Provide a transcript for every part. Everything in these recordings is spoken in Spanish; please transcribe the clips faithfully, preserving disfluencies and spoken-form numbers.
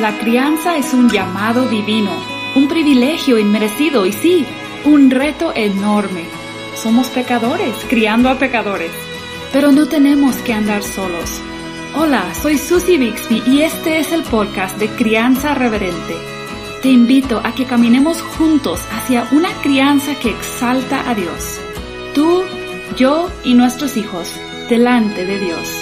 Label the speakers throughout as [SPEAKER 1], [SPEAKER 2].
[SPEAKER 1] La crianza es un llamado divino, un privilegio inmerecido y sí, un reto enorme. Somos pecadores, criando a pecadores, pero no tenemos que andar solos. Hola, soy Susie Bixby y este es el podcast de Crianza Reverente. Te invito a que caminemos juntos hacia una crianza que exalta a Dios. Tú, yo y nuestros hijos, delante de Dios.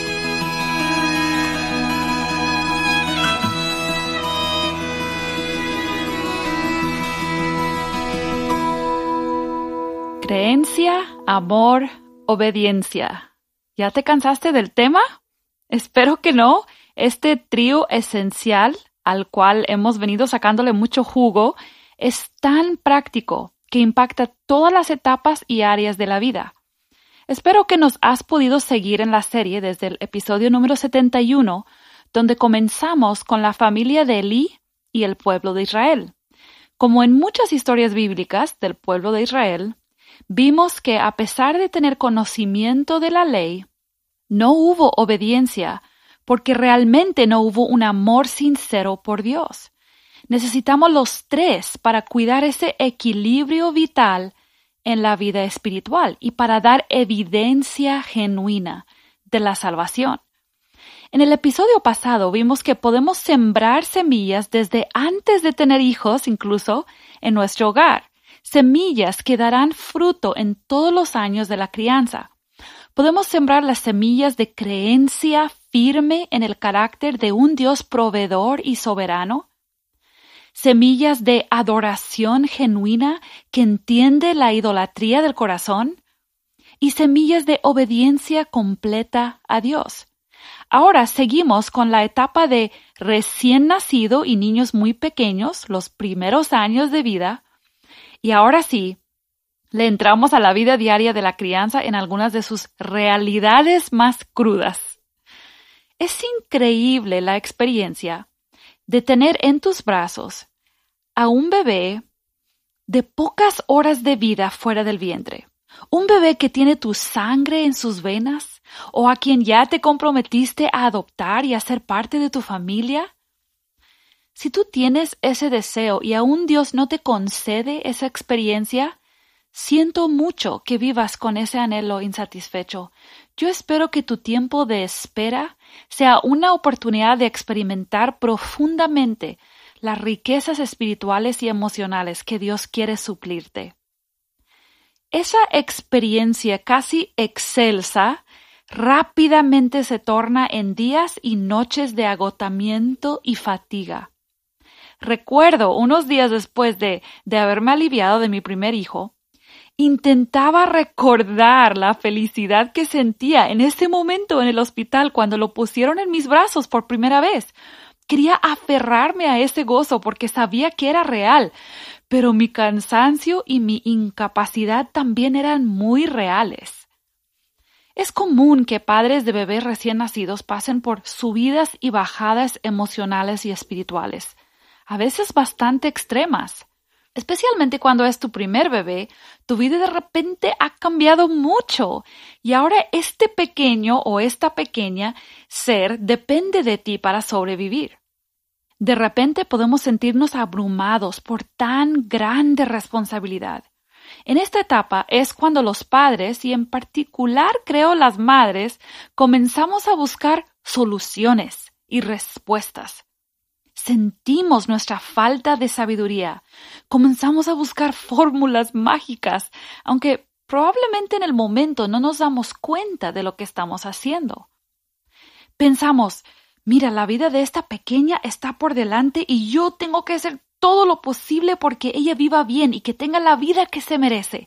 [SPEAKER 1] Creencia, amor, obediencia. ¿Ya te cansaste del tema? Espero que no. Este trío esencial, al cual hemos venido sacándole mucho jugo, es tan práctico que impacta todas las etapas y áreas de la vida. Espero que nos has podido seguir en la serie desde el episodio número setenta y uno, donde comenzamos con la familia de Elí y el pueblo de Israel. Como en muchas historias bíblicas del pueblo de Israel, vimos que a pesar de tener conocimiento de la ley, no hubo obediencia porque realmente no hubo un amor sincero por Dios. Necesitamos los tres para cuidar ese equilibrio vital en la vida espiritual y para dar evidencia genuina de la salvación. En el episodio pasado vimos que podemos sembrar semillas desde antes de tener hijos, incluso en nuestro hogar. Semillas que darán fruto en todos los años de la crianza. Podemos sembrar las semillas de creencia firme en el carácter de un Dios proveedor y soberano. Semillas de adoración genuina que entiende la idolatría del corazón. Y semillas de obediencia completa a Dios. Ahora seguimos con la etapa de recién nacido y niños muy pequeños, los primeros años de vida. Y ahora sí, le entramos a la vida diaria de la crianza en algunas de sus realidades más crudas. Es increíble la experiencia de tener en tus brazos a un bebé de pocas horas de vida fuera del vientre. Un bebé que tiene tu sangre en sus venas o a quien ya te comprometiste a adoptar y a ser parte de tu familia. Si tú tienes ese deseo y aún Dios no te concede esa experiencia, siento mucho que vivas con ese anhelo insatisfecho. Yo espero que tu tiempo de espera sea una oportunidad de experimentar profundamente las riquezas espirituales y emocionales que Dios quiere suplirte. Esa experiencia casi excelsa rápidamente se torna en días y noches de agotamiento y fatiga. Recuerdo, unos días después de, de haberme aliviado de mi primer hijo, intentaba recordar la felicidad que sentía en ese momento en el hospital cuando lo pusieron en mis brazos por primera vez. Quería aferrarme a ese gozo porque sabía que era real, pero mi cansancio y mi incapacidad también eran muy reales. Es común que padres de bebés recién nacidos pasen por subidas y bajadas emocionales y espirituales, a veces bastante extremas. Especialmente cuando es tu primer bebé, tu vida de repente ha cambiado mucho y ahora este pequeño o esta pequeña ser depende de ti para sobrevivir. De repente podemos sentirnos abrumados por tan grande responsabilidad. En esta etapa es cuando los padres, y en particular creo las madres, comenzamos a buscar soluciones y respuestas. Sentimos nuestra falta de sabiduría. Comenzamos a buscar fórmulas mágicas, aunque probablemente en el momento no nos damos cuenta de lo que estamos haciendo. Pensamos, mira, la vida de esta pequeña está por delante y yo tengo que hacer todo lo posible porque ella viva bien y que tenga la vida que se merece.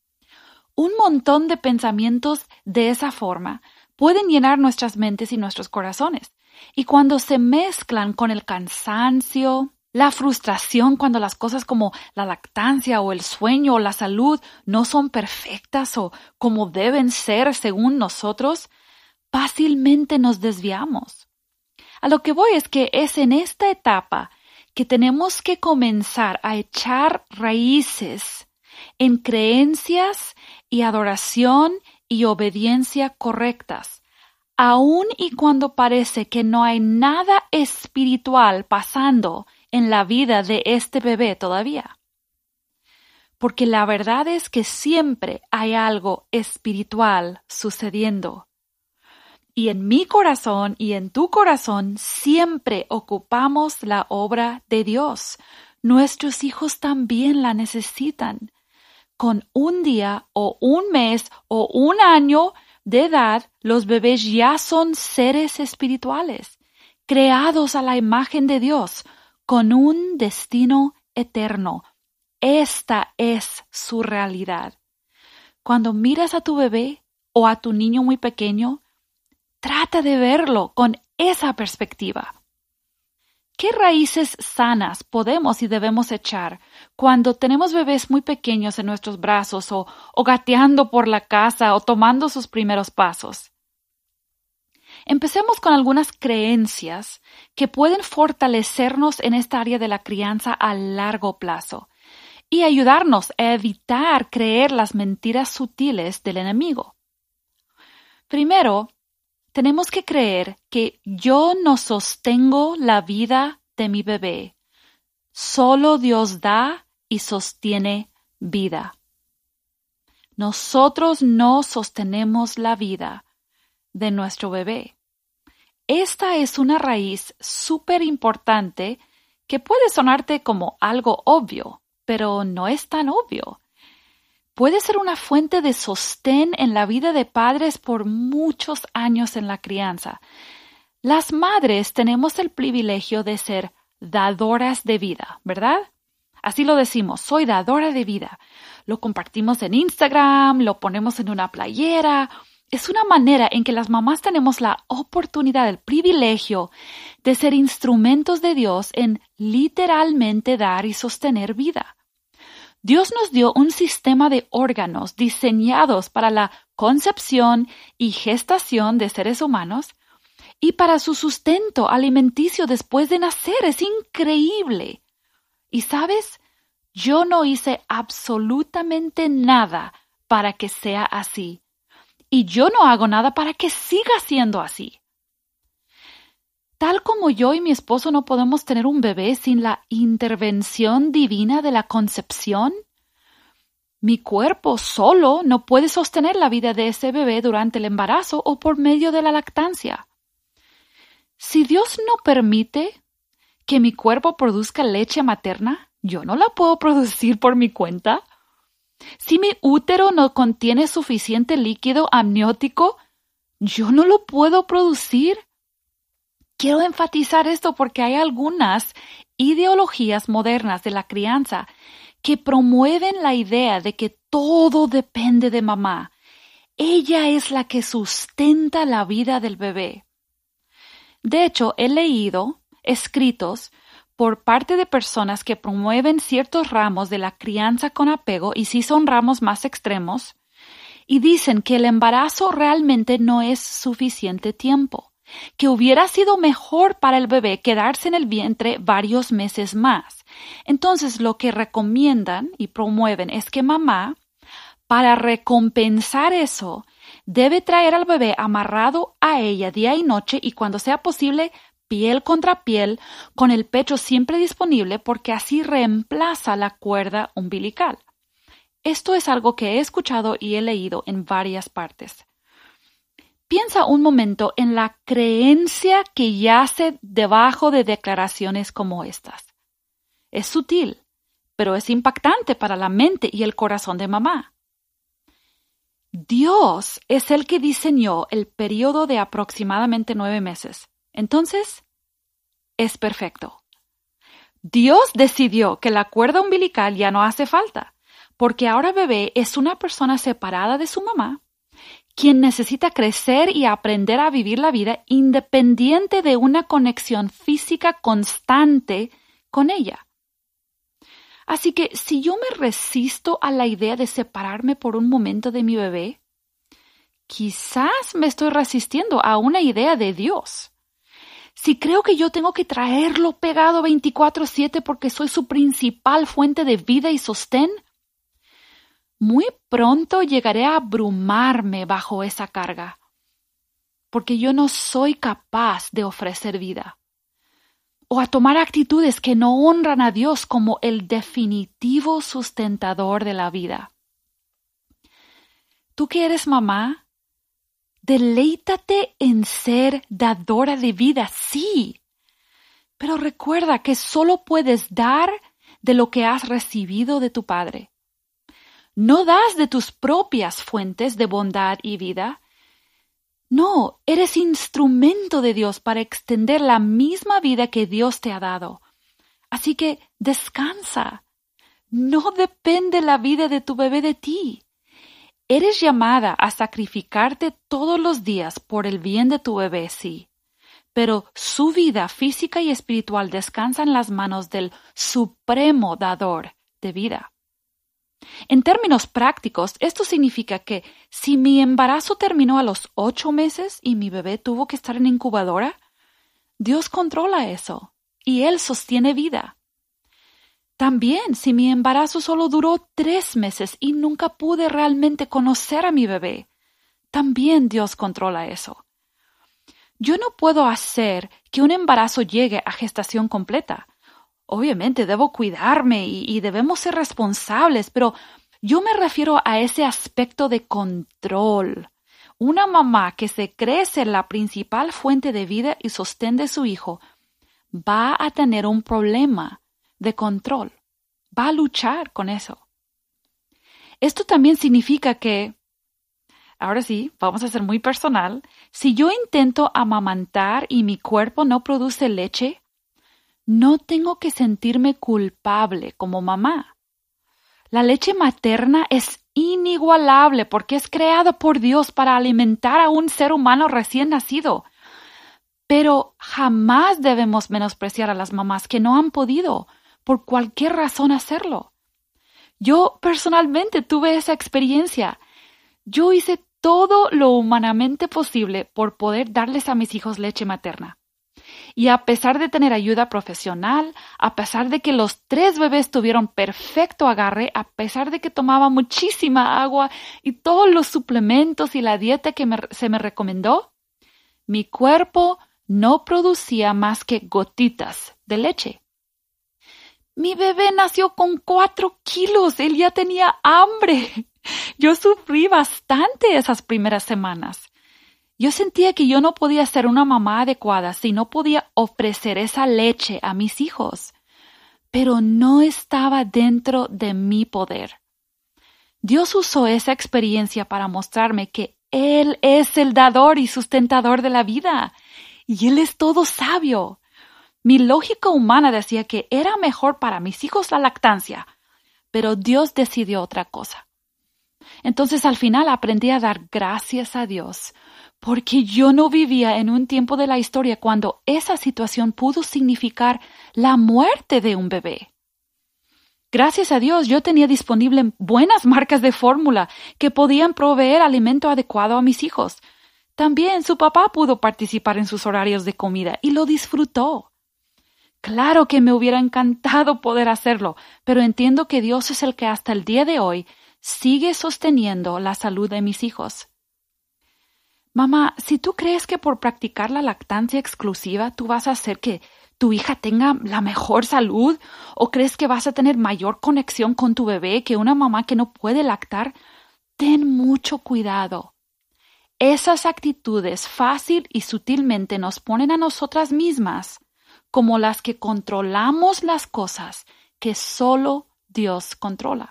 [SPEAKER 1] Un montón de pensamientos de esa forma pueden llenar nuestras mentes y nuestros corazones. Y cuando se mezclan con el cansancio, la frustración cuando las cosas como la lactancia o el sueño o la salud no son perfectas o como deben ser según nosotros, fácilmente nos desviamos. A lo que voy es que es en esta etapa que tenemos que comenzar a echar raíces en creencias y adoración y obediencia correctas, aun y cuando parece que no hay nada espiritual pasando en la vida de este bebé todavía. Porque la verdad es que siempre hay algo espiritual sucediendo. Y en mi corazón y en tu corazón siempre ocupamos la obra de Dios. Nuestros hijos también la necesitan. Con un día o un mes o un año de edad, los bebés ya son seres espirituales, creados a la imagen de Dios, con un destino eterno. Esta es su realidad. Cuando miras a tu bebé o a tu niño muy pequeño, trata de verlo con esa perspectiva. ¿Qué raíces sanas podemos y debemos echar cuando tenemos bebés muy pequeños en nuestros brazos o, o gateando por la casa o tomando sus primeros pasos? Empecemos con algunas creencias que pueden fortalecernos en esta área de la crianza a largo plazo y ayudarnos a evitar creer las mentiras sutiles del enemigo. Primero, tenemos que creer que yo no sostengo la vida de mi bebé. Solo Dios da y sostiene vida. Nosotros no sostenemos la vida de nuestro bebé. Esta es una raíz súper importante que puede sonarte como algo obvio, pero no es tan obvio. Puede ser una fuente de sostén en la vida de padres por muchos años en la crianza. Las madres tenemos el privilegio de ser dadoras de vida, ¿verdad? Así lo decimos, soy dadora de vida. Lo compartimos en Instagram, lo ponemos en una playera. Es una manera en que las mamás tenemos la oportunidad, el privilegio de ser instrumentos de Dios en literalmente dar y sostener vida. Dios nos dio un sistema de órganos diseñados para la concepción y gestación de seres humanos y para su sustento alimenticio después de nacer. Es increíble. Y sabes, yo no hice absolutamente nada para que sea así. Y yo no hago nada para que siga siendo así. Tal como yo y mi esposo no podemos tener un bebé sin la intervención divina de la concepción, mi cuerpo solo no puede sostener la vida de ese bebé durante el embarazo o por medio de la lactancia. Si Dios no permite que mi cuerpo produzca leche materna, yo no la puedo producir por mi cuenta. Si mi útero no contiene suficiente líquido amniótico, yo no lo puedo producir. Quiero enfatizar esto porque hay algunas ideologías modernas de la crianza que promueven la idea de que todo depende de mamá. Ella es la que sustenta la vida del bebé. De hecho, he leído escritos por parte de personas que promueven ciertos ramos de la crianza con apego, y sí son ramos más extremos, y dicen que el embarazo realmente no es suficiente tiempo, que hubiera sido mejor para el bebé quedarse en el vientre varios meses más. Entonces, lo que recomiendan y promueven es que mamá, para recompensar eso, debe traer al bebé amarrado a ella día y noche y cuando sea posible, piel contra piel, con el pecho siempre disponible porque así reemplaza la cuerda umbilical. Esto es algo que he escuchado y he leído en varias partes. Piensa un momento en la creencia que yace debajo de declaraciones como estas. Es sutil, pero es impactante para la mente y el corazón de mamá. Dios es el que diseñó el periodo de aproximadamente nueve meses. Entonces, es perfecto. Dios decidió que la cuerda umbilical ya no hace falta, porque ahora bebé es una persona separada de su mamá, quien necesita crecer y aprender a vivir la vida independiente de una conexión física constante con ella. Así que si yo me resisto a la idea de separarme por un momento de mi bebé, quizás me estoy resistiendo a una idea de Dios. Si creo que yo tengo que traerlo pegado veinticuatro siete porque soy su principal fuente de vida y sostén, muy pronto llegaré a abrumarme bajo esa carga. porque yo no soy capaz de ofrecer vida, o a tomar actitudes que no honran a Dios como el definitivo sustentador de la vida. Tú que eres mamá, deleítate en ser dadora de vida, sí, pero recuerda que solo puedes dar de lo que has recibido de tu Padre. No das de tus propias fuentes de bondad y vida. No, eres instrumento de Dios para extender la misma vida que Dios te ha dado. Así que descansa. No depende la vida de tu bebé de ti. Eres llamada a sacrificarte todos los días por el bien de tu bebé, sí. Pero su vida física y espiritual descansa en las manos del supremo dador de vida. En términos prácticos, esto significa que si mi embarazo terminó a los ocho meses y mi bebé tuvo que estar en incubadora, Dios controla eso y Él sostiene vida. También si mi embarazo solo duró tres meses y nunca pude realmente conocer a mi bebé, también Dios controla eso. Yo no puedo hacer que un embarazo llegue a gestación completa. Obviamente debo cuidarme y, y debemos ser responsables, pero yo me refiero a ese aspecto de control. Una mamá que se cree ser la principal fuente de vida y sostén de su hijo va a tener un problema de control. Va a luchar con eso. Esto también significa que, ahora sí, vamos a ser muy personal, si yo intento amamantar y mi cuerpo no produce leche, no tengo que sentirme culpable como mamá. La leche materna es inigualable porque es creada por Dios para alimentar a un ser humano recién nacido. Pero jamás debemos menospreciar a las mamás que no han podido, por cualquier razón, hacerlo. Yo personalmente tuve esa experiencia. Yo hice todo lo humanamente posible por poder darles a mis hijos leche materna. Y a pesar de tener ayuda profesional, a pesar de que los tres bebés tuvieron perfecto agarre, a pesar de que tomaba muchísima agua y todos los suplementos y la dieta que me, se me recomendó, mi cuerpo no producía más que gotitas de leche. Mi bebé nació con cuatro kilos, él ya tenía hambre. Yo sufrí bastante esas primeras semanas. Yo sentía que yo no podía ser una mamá adecuada si no podía ofrecer esa leche a mis hijos, pero no estaba dentro de mi poder. Dios usó esa experiencia para mostrarme que Él es el dador y sustentador de la vida, y Él es todo sabio. Mi lógica humana decía que era mejor para mis hijos la lactancia, pero Dios decidió otra cosa. Entonces al final aprendí a dar gracias a Dios, porque yo no vivía en un tiempo de la historia cuando esa situación pudo significar la muerte de un bebé. Gracias a Dios yo tenía disponible buenas marcas de fórmula que podían proveer alimento adecuado a mis hijos. También su papá pudo participar en sus horarios de comida y lo disfrutó. Claro que me hubiera encantado poder hacerlo, pero entiendo que Dios es el que hasta el día de hoy sigue sosteniendo la salud de mis hijos. Mamá, si tú crees que por practicar la lactancia exclusiva tú vas a hacer que tu hija tenga la mejor salud o crees que vas a tener mayor conexión con tu bebé que una mamá que no puede lactar, ten mucho cuidado. Esas actitudes fácil y sutilmente nos ponen a nosotras mismas como las que controlamos las cosas que solo Dios controla.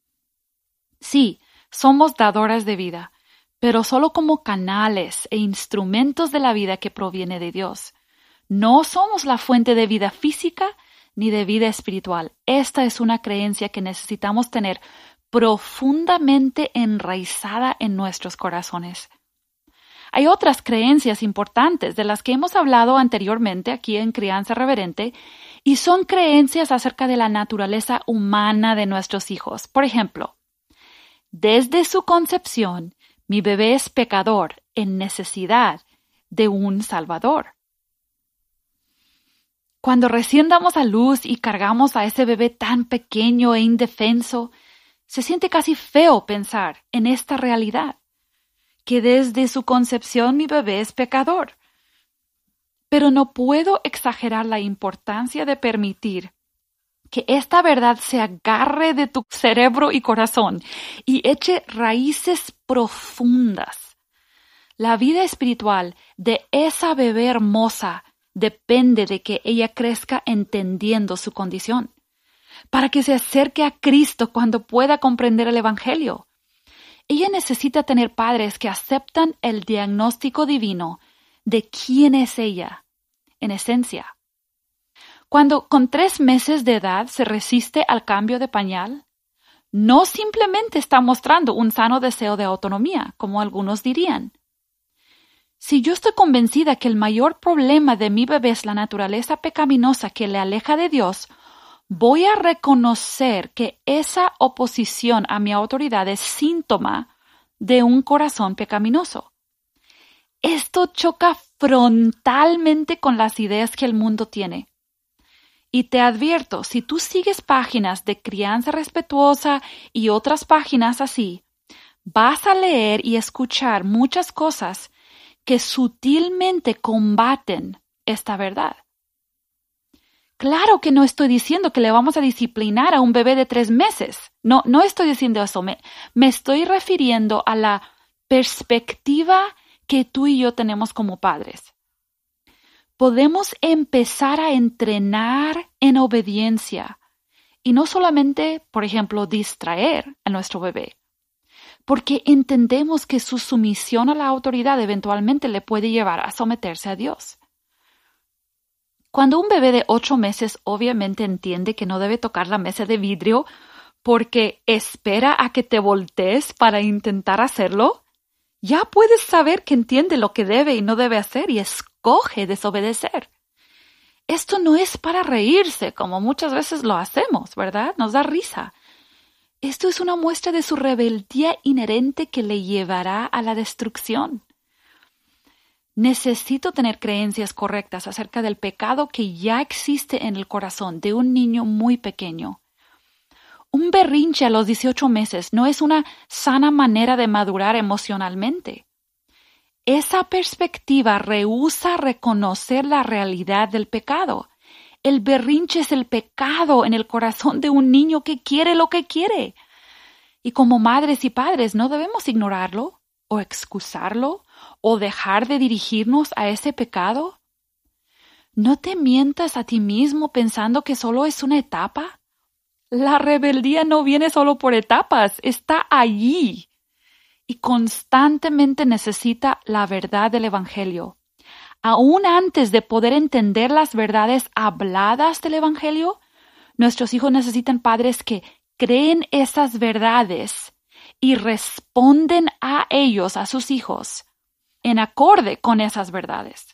[SPEAKER 1] Sí, somos dadoras de vida, pero solo como canales e instrumentos de la vida que proviene de Dios. No somos la fuente de vida física ni de vida espiritual. Esta es una creencia que necesitamos tener profundamente enraizada en nuestros corazones. Hay otras creencias importantes de las que hemos hablado anteriormente aquí en Crianza Reverente y son creencias acerca de la naturaleza humana de nuestros hijos. Por ejemplo, desde su concepción, mi bebé es pecador en necesidad de un Salvador. Cuando recién damos a luz y cargamos a ese bebé tan pequeño e indefenso, se siente casi feo pensar en esta realidad. que desde su concepción mi bebé es pecador. Pero no puedo exagerar la importancia de permitir que esta verdad se agarre de tu cerebro y corazón y eche raíces profundas. La vida espiritual de esa bebé hermosa depende de que ella crezca entendiendo su condición, para que se acerque a Cristo cuando pueda comprender el Evangelio. Ella necesita tener padres que aceptan el diagnóstico divino de quién es ella, en esencia. Cuando con tres meses de edad se resiste al cambio de pañal, no simplemente está mostrando un sano deseo de autonomía, como algunos dirían. Si yo estoy convencida que el mayor problema de mi bebé es la naturaleza pecaminosa que le aleja de Dios, voy a reconocer que esa oposición a mi autoridad es síntoma de un corazón pecaminoso. Esto choca frontalmente con las ideas que el mundo tiene. Y te advierto, si tú sigues páginas de crianza respetuosa y otras páginas así, vas a leer y escuchar muchas cosas que sutilmente combaten esta verdad. Claro que no estoy diciendo que le vamos a disciplinar a un bebé de tres meses. No, no estoy diciendo eso. Me, me estoy refiriendo a la perspectiva que tú y yo tenemos como padres. Podemos empezar a entrenar en obediencia y no solamente, por ejemplo, distraer a nuestro bebé, porque entendemos que su sumisión a la autoridad eventualmente le puede llevar a someterse a Dios. Cuando un bebé de ocho meses obviamente entiende que no debe tocar la mesa de vidrio porque espera a que te voltees para intentar hacerlo, ya puedes saber que entiende lo que debe y no debe hacer y escoge desobedecer. Esto no es para reírse, como muchas veces lo hacemos, ¿verdad? Nos da risa. Esto es una muestra de su rebeldía inherente que le llevará a la destrucción. Necesito tener creencias correctas acerca del pecado que ya existe en el corazón de un niño muy pequeño. Un berrinche a los dieciocho meses no es una sana manera de madurar emocionalmente. Esa perspectiva rehúsa reconocer la realidad del pecado. El berrinche es el pecado en el corazón de un niño que quiere lo que quiere. Y como madres y padres no debemos ignorarlo o excusarlo o dejar de dirigirnos a ese pecado. No te mientas a ti mismo pensando que solo es una etapa. La rebeldía no viene solo por etapas, está allí y constantemente necesita la verdad del Evangelio. Aún antes de poder entender las verdades habladas del Evangelio, nuestros hijos necesitan padres que creen esas verdades y responden a ellos, a sus hijos, en acorde con esas verdades.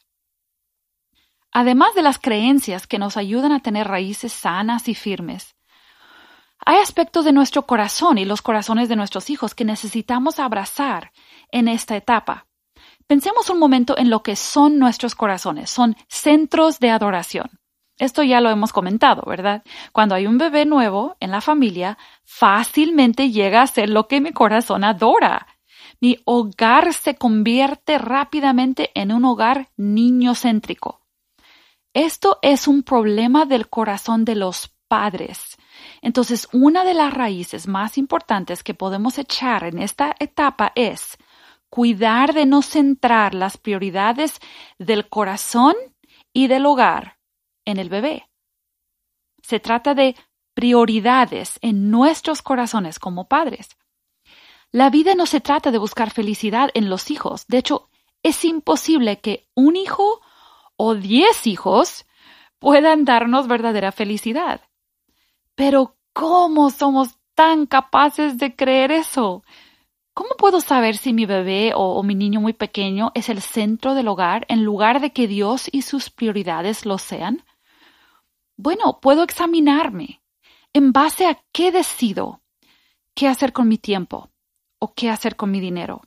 [SPEAKER 1] Además de las creencias que nos ayudan a tener raíces sanas y firmes, hay aspectos de nuestro corazón y los corazones de nuestros hijos que necesitamos abrazar en esta etapa. Pensemos un momento en lo que son nuestros corazones. Son centros de adoración. Esto ya lo hemos comentado, ¿verdad? Cuando hay un bebé nuevo en la familia, fácilmente llega a ser lo que mi corazón adora. Mi hogar se convierte rápidamente en un hogar niñocéntrico. Esto es un problema del corazón de los padres. Entonces, una de las raíces más importantes que podemos echar en esta etapa es cuidar de no centrar las prioridades del corazón y del hogar en el bebé. Se trata de prioridades en nuestros corazones como padres. La vida no se trata de buscar felicidad en los hijos. De hecho, es imposible que un hijo o diez hijos puedan darnos verdadera felicidad. Pero, ¿cómo somos tan capaces de creer eso? ¿Cómo puedo saber si mi bebé o, o mi niño muy pequeño es el centro del hogar en lugar de que Dios y sus prioridades lo sean? Bueno, puedo examinarme. ¿En base a qué decido qué hacer con mi tiempo o qué hacer con mi dinero?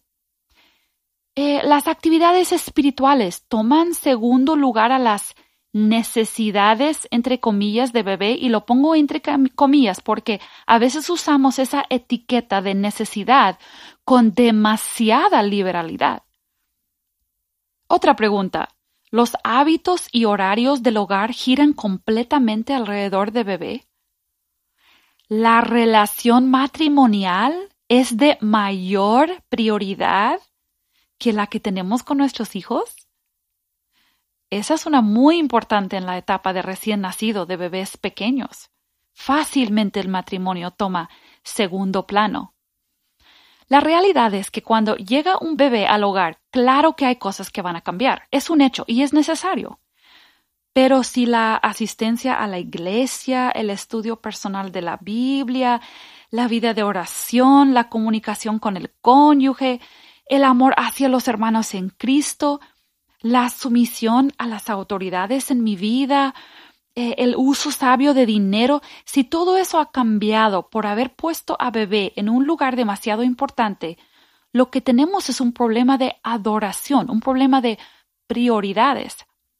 [SPEAKER 1] Eh, las actividades espirituales toman segundo lugar a las necesidades, entre comillas, de bebé, y lo pongo entre comillas porque a veces usamos esa etiqueta de necesidad con demasiada liberalidad. Otra pregunta. ¿Los hábitos y horarios del hogar giran completamente alrededor de bebé? ¿La relación matrimonial es de mayor prioridad que la que tenemos con nuestros hijos? Esa es una muy importante en la etapa de recién nacido de bebés pequeños. Fácilmente el matrimonio toma segundo plano. La realidad es que cuando llega un bebé al hogar, claro que hay cosas que van a cambiar. Es un hecho y es necesario. Pero si la asistencia a la iglesia, el estudio personal de la Biblia, la vida de oración, la comunicación con el cónyuge, el amor hacia los hermanos en Cristo, la sumisión a las autoridades en mi vida, eh, el uso sabio de dinero, si todo eso ha cambiado por haber puesto a bebé en un lugar demasiado importante, lo que tenemos es un problema de adoración, un problema de prioridades.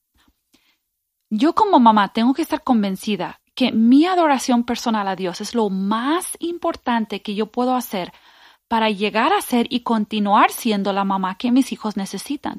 [SPEAKER 1] Yo como mamá tengo que estar convencida que mi adoración personal a Dios es lo más importante que yo puedo hacer para llegar a ser y continuar siendo la mamá que mis hijos necesitan.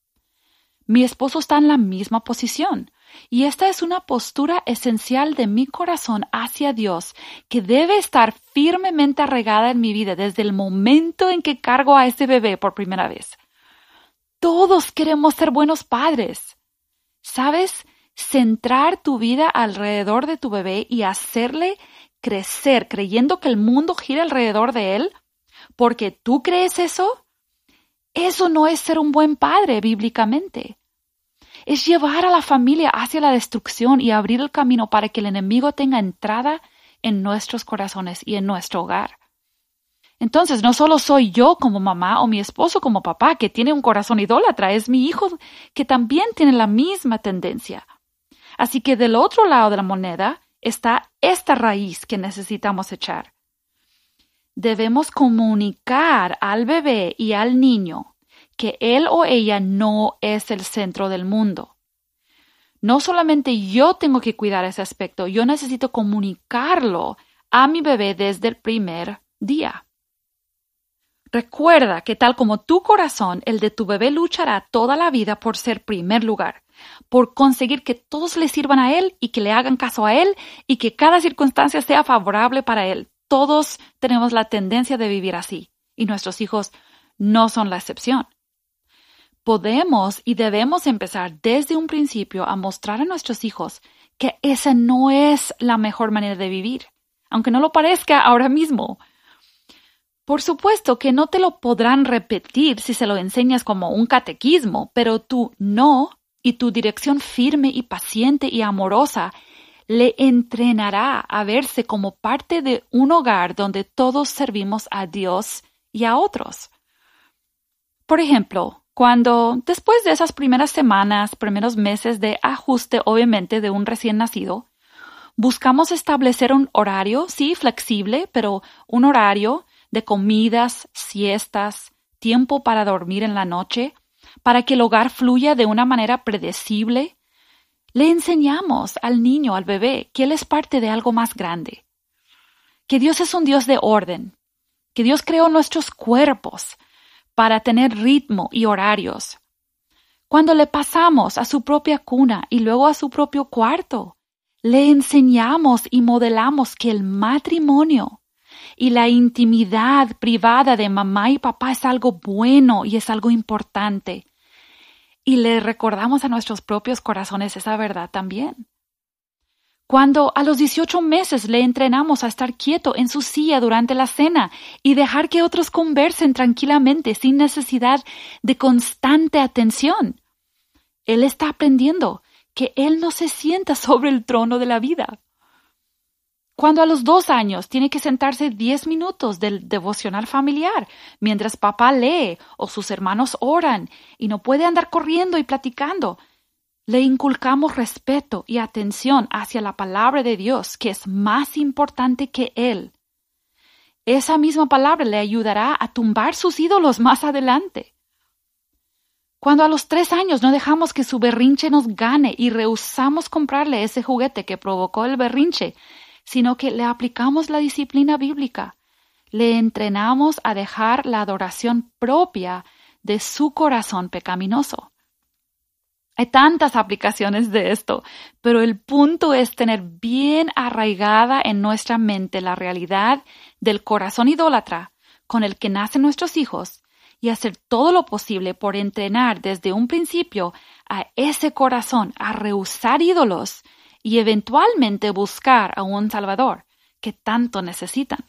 [SPEAKER 1] Mi esposo está en la misma posición y esta es una postura esencial de mi corazón hacia Dios que debe estar firmemente arraigada en mi vida desde el momento en que cargo a ese bebé por primera vez. Todos queremos ser buenos padres. ¿Sabes? Centrar tu vida alrededor de tu bebé y hacerle crecer creyendo que el mundo gira alrededor de él porque tú crees eso, eso no es ser un buen padre bíblicamente. Es llevar a la familia hacia la destrucción y abrir el camino para que el enemigo tenga entrada en nuestros corazones y en nuestro hogar. Entonces, no solo soy yo como mamá o mi esposo como papá que tiene un corazón idólatra, es mi hijo que también tiene la misma tendencia. Así que del otro lado de la moneda está esta raíz que necesitamos echar. Debemos comunicar al bebé y al niño que él o ella no es el centro del mundo. No solamente yo tengo que cuidar ese aspecto, yo necesito comunicarlo a mi bebé desde el primer día. Recuerda que tal como tu corazón, el de tu bebé luchará toda la vida por ser primer lugar, por conseguir que todos le sirvan a él y que le hagan caso a él y que cada circunstancia sea favorable para él. Todos tenemos la tendencia de vivir así y nuestros hijos no son la excepción. Podemos y debemos empezar desde un principio a mostrar a nuestros hijos que esa no es la mejor manera de vivir, aunque no lo parezca ahora mismo. Por supuesto que no te lo podrán repetir si se lo enseñas como un catequismo, pero tu no y tu dirección firme y paciente y amorosa le entrenará a verse como parte de un hogar donde todos servimos a Dios y a otros. Por ejemplo, cuando después de esas primeras semanas, primeros meses de ajuste obviamente de un recién nacido, buscamos establecer un horario, sí, flexible, pero un horario de comidas, siestas, tiempo para dormir en la noche, para que el hogar fluya de una manera predecible, le enseñamos al niño, al bebé, que él es parte de algo más grande, que Dios es un Dios de orden, que Dios creó nuestros cuerpos para tener ritmo y horarios. Cuando le pasamos a su propia cuna y luego a su propio cuarto, le enseñamos y modelamos que el matrimonio y la intimidad privada de mamá y papá es algo bueno y es algo importante. Y le recordamos a nuestros propios corazones esa verdad también. Cuando a los dieciocho meses le entrenamos a estar quieto en su silla durante la cena y dejar que otros conversen tranquilamente sin necesidad de constante atención, él está aprendiendo que él no se sienta sobre el trono de la vida. Cuando a los dos años tiene que sentarse diez minutos del devocional familiar mientras papá lee o sus hermanos oran y no puede andar corriendo y platicando, le inculcamos respeto y atención hacia la palabra de Dios, que es más importante que él. Esa misma palabra le ayudará a tumbar sus ídolos más adelante. Cuando a los tres años no dejamos que su berrinche nos gane y rehusamos comprarle ese juguete que provocó el berrinche, sino que le aplicamos la disciplina bíblica, le entrenamos a dejar la adoración propia de su corazón pecaminoso. Hay tantas aplicaciones de esto, pero el punto es tener bien arraigada en nuestra mente la realidad del corazón idólatra con el que nacen nuestros hijos y hacer todo lo posible por entrenar desde un principio a ese corazón a rehusar ídolos y eventualmente buscar a un Salvador que tanto necesitan.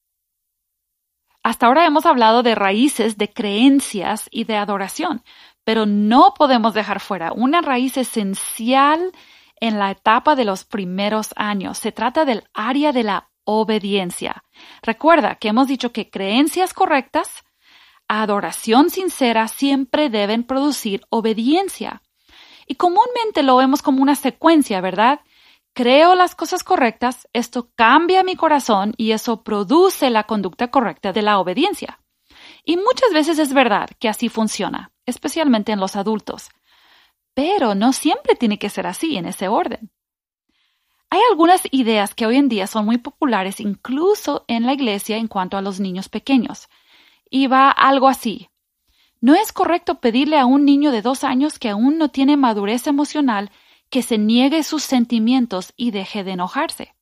[SPEAKER 1] Hasta ahora hemos hablado de raíces de creencias y de adoración, pero no podemos dejar fuera una raíz esencial en la etapa de los primeros años. Se trata del área de la obediencia. Recuerda que hemos dicho que creencias correctas, adoración sincera siempre deben producir obediencia. Y comúnmente lo vemos como una secuencia, ¿verdad? Creo las cosas correctas, esto cambia mi corazón y eso produce la conducta correcta de la obediencia. Y muchas veces es verdad que así funciona, especialmente en los adultos. Pero no siempre tiene que ser así, en ese orden. Hay algunas ideas que hoy en día son muy populares incluso en la iglesia en cuanto a los niños pequeños. Y va algo así. No es correcto pedirle a un niño de dos años que aún no tiene madurez emocional que se niegue sus sentimientos y deje de enojarse.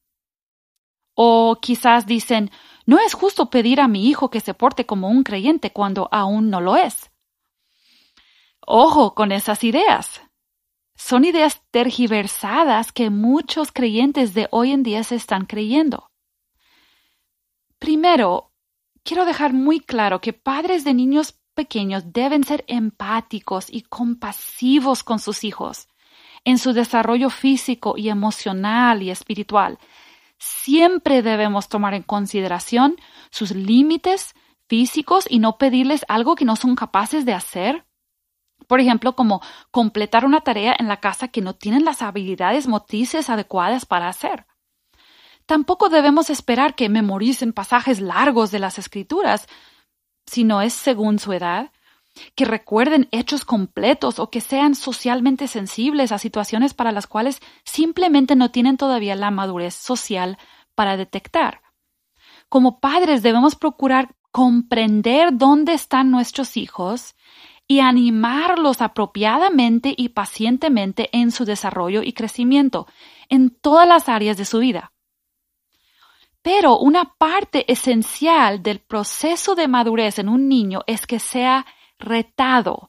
[SPEAKER 1] O quizás dicen, no es justo pedir a mi hijo que se porte como un creyente cuando aún no lo es. Ojo con esas ideas. Son ideas tergiversadas que muchos creyentes de hoy en día se están creyendo. Primero, quiero dejar muy claro que padres de niños pequeños deben ser empáticos y compasivos con sus hijos en su desarrollo físico y emocional y espiritual. Siempre debemos tomar en consideración sus límites físicos y no pedirles algo que no son capaces de hacer. Por ejemplo, como completar una tarea en la casa que no tienen las habilidades motrices adecuadas para hacer. Tampoco debemos esperar que memoricen pasajes largos de las Escrituras, si no es según su edad, que recuerden hechos completos o que sean socialmente sensibles a situaciones para las cuales simplemente no tienen todavía la madurez social para detectar. Como padres debemos procurar comprender dónde están nuestros hijos y animarlos apropiadamente y pacientemente en su desarrollo y crecimiento en todas las áreas de su vida. Pero una parte esencial del proceso de madurez en un niño es que sea retado.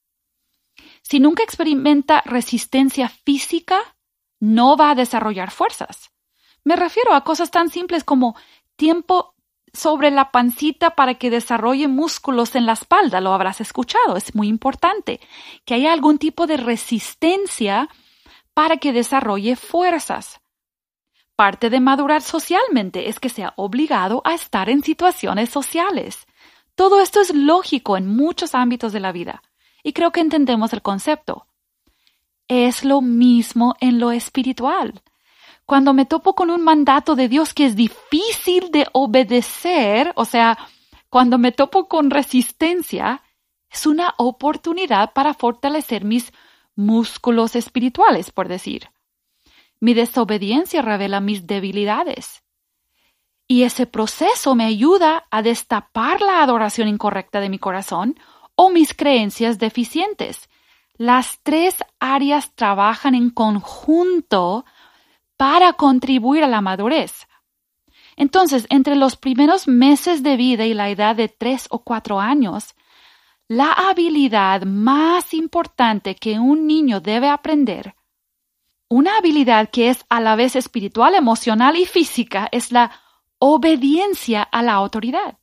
[SPEAKER 1] Si nunca experimenta resistencia física, no va a desarrollar fuerzas. Me refiero a cosas tan simples como tiempo sobre la pancita para que desarrolle músculos en la espalda. Lo habrás escuchado. Es muy importante que haya algún tipo de resistencia para que desarrolle fuerzas. Parte de madurar socialmente es que sea obligado a estar en situaciones sociales. Todo esto es lógico en muchos ámbitos de la vida y creo que entendemos el concepto. Es lo mismo en lo espiritual. Cuando me topo con un mandato de Dios que es difícil de obedecer, o sea, cuando me topo con resistencia, es una oportunidad para fortalecer mis músculos espirituales, por decir. Mi desobediencia revela mis debilidades. Y ese proceso me ayuda a destapar la adoración incorrecta de mi corazón o mis creencias deficientes. Las tres áreas trabajan en conjunto para contribuir a la madurez. Entonces, entre los primeros meses de vida y la edad de tres o cuatro años, la habilidad más importante que un niño debe aprender, una habilidad que es a la vez espiritual, emocional y física, es la obediencia a la autoridad.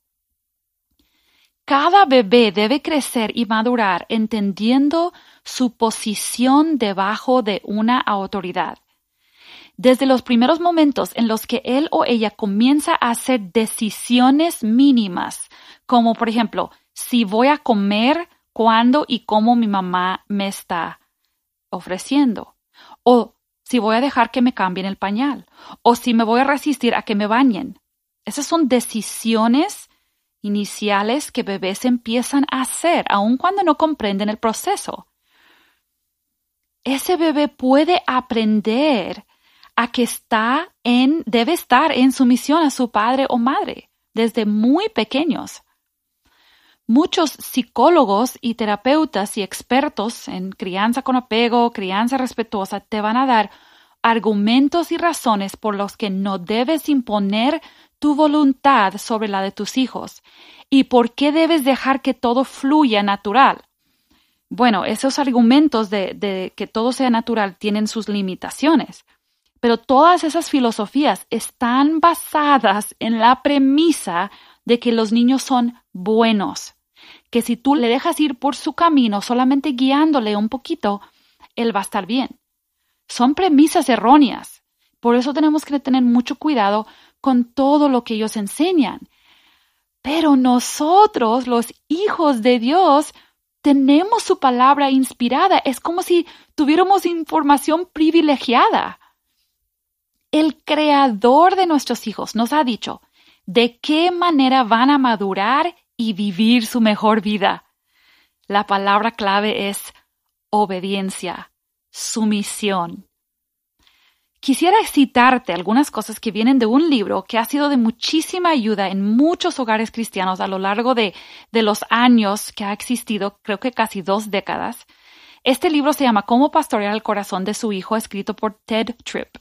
[SPEAKER 1] Cada bebé debe crecer y madurar entendiendo su posición debajo de una autoridad. Desde los primeros momentos en los que él o ella comienza a hacer decisiones mínimas, como por ejemplo, si voy a comer, cuándo y cómo mi mamá me está ofreciendo, o si voy a dejar que me cambien el pañal, o si me voy a resistir a que me bañen. Esas son decisiones iniciales que bebés empiezan a hacer, aun cuando no comprenden el proceso. Ese bebé puede aprender a que está en, debe estar en sumisión a su padre o madre. desde muy pequeños. Muchos psicólogos y terapeutas y expertos en crianza con apego, crianza respetuosa, te van a dar argumentos y razones por los que no debes imponer tu voluntad sobre la de tus hijos y por qué debes dejar que todo fluya natural. Bueno, esos argumentos de, de que todo sea natural tienen sus limitaciones, pero todas esas filosofías están basadas en la premisa de que los niños son buenos, que si tú le dejas ir por su camino solamente guiándole un poquito, él va a estar bien. Son premisas erróneas. Por eso tenemos que tener mucho cuidado con todo lo que ellos enseñan. Pero nosotros, los hijos de Dios, tenemos su palabra inspirada. Es como si tuviéramos información privilegiada. El creador de nuestros hijos nos ha dicho de qué manera van a madurar y vivir su mejor vida. La palabra clave es obediencia, sumisión. Quisiera citarte algunas cosas que vienen de un libro que ha sido de muchísima ayuda en muchos hogares cristianos a lo largo de, de los años que ha existido, creo que casi dos décadas. Este libro se llama Cómo pastorear el corazón de su hijo, escrito por Ted Tripp.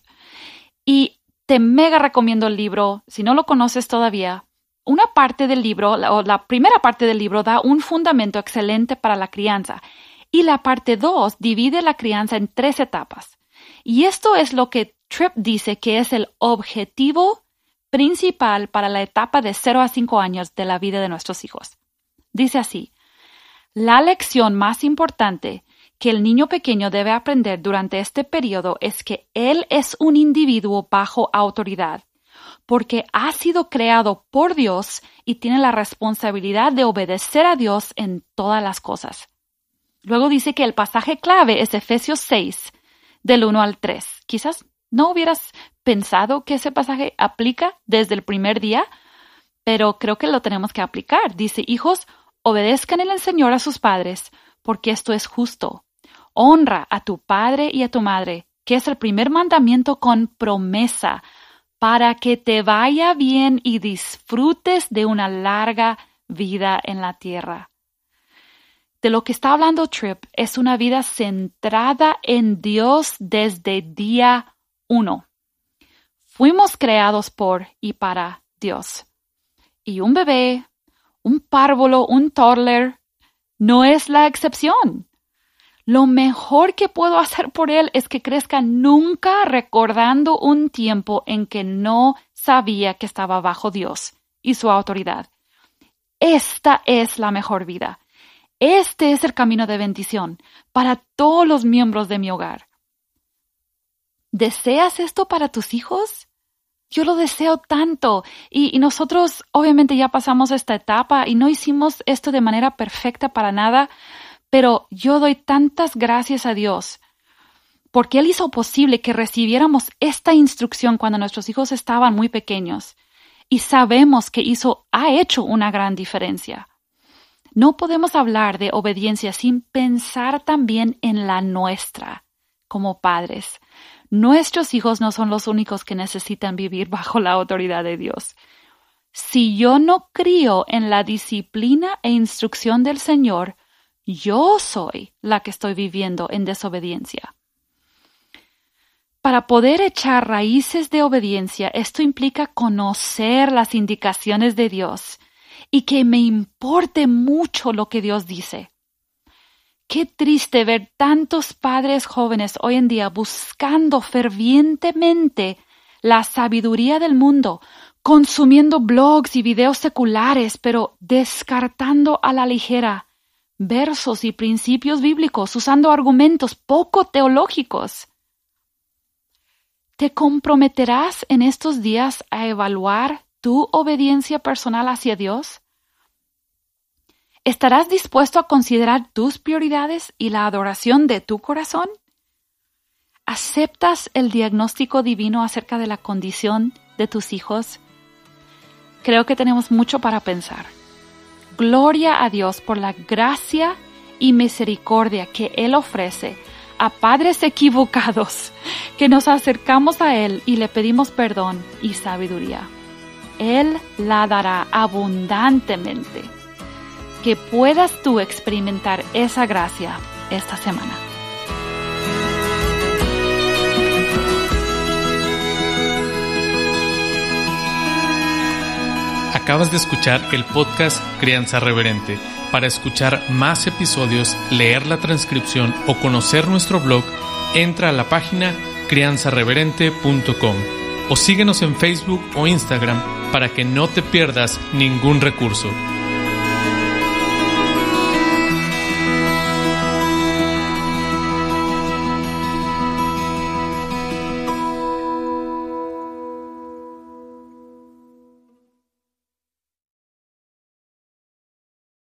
[SPEAKER 1] Y te mega recomiendo el libro, si no lo conoces todavía. Una parte del libro, o la primera parte del libro, da un fundamento excelente para la crianza. Y la parte dos divide la crianza en tres etapas. Y esto es lo que Tripp dice que es el objetivo principal para la etapa de cero a cinco años de la vida de nuestros hijos. Dice así: la lección más importante que el niño pequeño debe aprender durante este periodo es que él es un individuo bajo autoridad, porque ha sido creado por Dios y tiene la responsabilidad de obedecer a Dios en todas las cosas. Luego dice que el pasaje clave es Efesios seis, del uno al tres. Quizás no hubieras pensado que ese pasaje aplica desde el primer día, pero creo que lo tenemos que aplicar. Dice: hijos, obedezcan en el Señor a sus padres, porque esto es justo. Honra a tu padre y a tu madre, que es el primer mandamiento con promesa, para que te vaya bien y disfrutes de una larga vida en la tierra. De lo que está hablando Tripp es una vida centrada en Dios desde día uno. Fuimos creados por y para Dios. Y un bebé, un párvulo, un toddler, no es la excepción. Lo mejor que puedo hacer por él es que crezca nunca recordando un tiempo en que no sabía que estaba bajo Dios y su autoridad. Esta es la mejor vida. Este es el camino de bendición para todos los miembros de mi hogar. ¿Deseas esto para tus hijos? Yo lo deseo tanto. Y, y nosotros obviamente ya pasamos esta etapa y no hicimos esto de manera perfecta para nada, pero yo doy tantas gracias a Dios porque Él hizo posible que recibiéramos esta instrucción cuando nuestros hijos estaban muy pequeños. Y sabemos que hizo, ha hecho una gran diferencia. No podemos hablar de obediencia sin pensar también en la nuestra como padres. Nuestros hijos no son los únicos que necesitan vivir bajo la autoridad de Dios. Si yo no crío en la disciplina e instrucción del Señor, yo soy la que estoy viviendo en desobediencia. Para poder echar raíces de obediencia, esto implica conocer las indicaciones de Dios y que me importe mucho lo que Dios dice. Qué triste ver tantos padres jóvenes hoy en día buscando fervientemente la sabiduría del mundo, consumiendo blogs y videos seculares, pero descartando a la ligera versos y principios bíblicos, usando argumentos poco teológicos. ¿Te comprometerás en estos días a evaluar tu obediencia personal hacia Dios? ¿Estarás dispuesto a considerar tus prioridades y la adoración de tu corazón? ¿Aceptas el diagnóstico divino acerca de la condición de tus hijos? Creo que tenemos mucho para pensar. Gloria a Dios por la gracia y misericordia que Él ofrece a padres equivocados, que nos acercamos a Él y le pedimos perdón y sabiduría. Él la dará abundantemente. Que puedas tú experimentar esa gracia esta semana.
[SPEAKER 2] Acabas de escuchar el podcast Crianza Reverente. Para escuchar más episodios, leer la transcripción o conocer nuestro blog, entra a la página crianza reverente punto com o síguenos en Facebook o Instagram para que no te pierdas ningún recurso.